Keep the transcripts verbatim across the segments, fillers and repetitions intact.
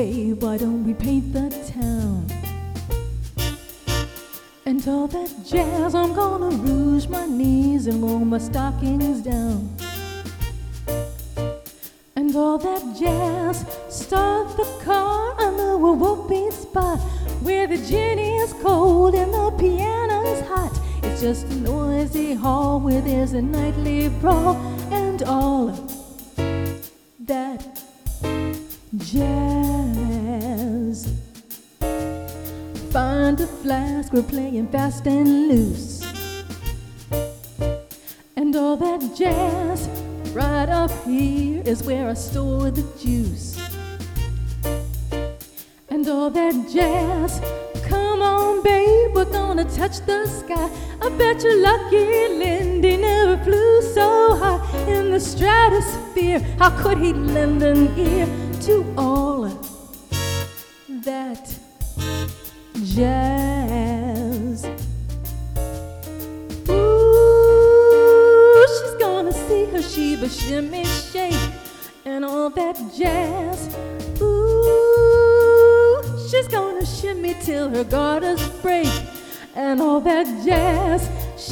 babe, why don't we paint the town? And all that jazz, I'm gonna rouge my knees and roll my stockings down. And all that jazz, start the car under a whoopee spot where the gin is cold and the piano's hot. It's just a noisy hall where there's a nightly brawl and all that jazz. Find a flask, we're playing fast and loose. And all that jazz, right up here is where I store the juice. And all that jazz, come on babe, we're gonna touch the sky. I bet you're lucky Lindy never flew so high in the stratosphere. How could he lend an ear to all that jazz? Ooh, she's gonna see her Sheba shimmy shake and all that jazz. Ooh, she's gonna shimmy till her garters break and all that jazz.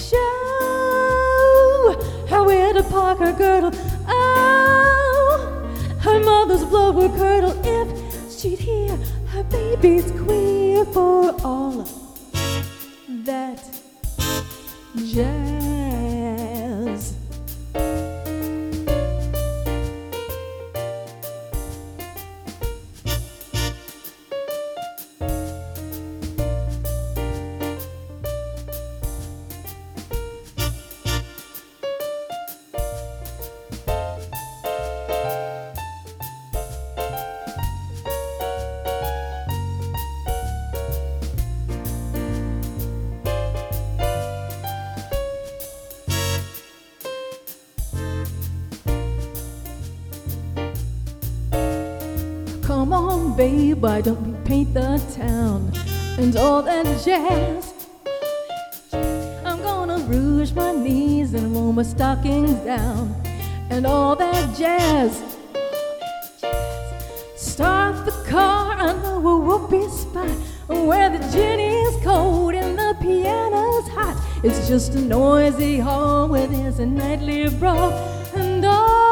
Show her where to park her girdle. Oh, her mother's blow her girdle if she'd hear her baby's queer for all that jazz. Come on, babe, why don't we paint the town? And all that jazz. I'm gonna rouge my knees and roll my stockings down. And all that jazz. Start the car under a whoopee spot where the gin is cold and the piano's hot. It's just a noisy hall where there's a nightly brawl and all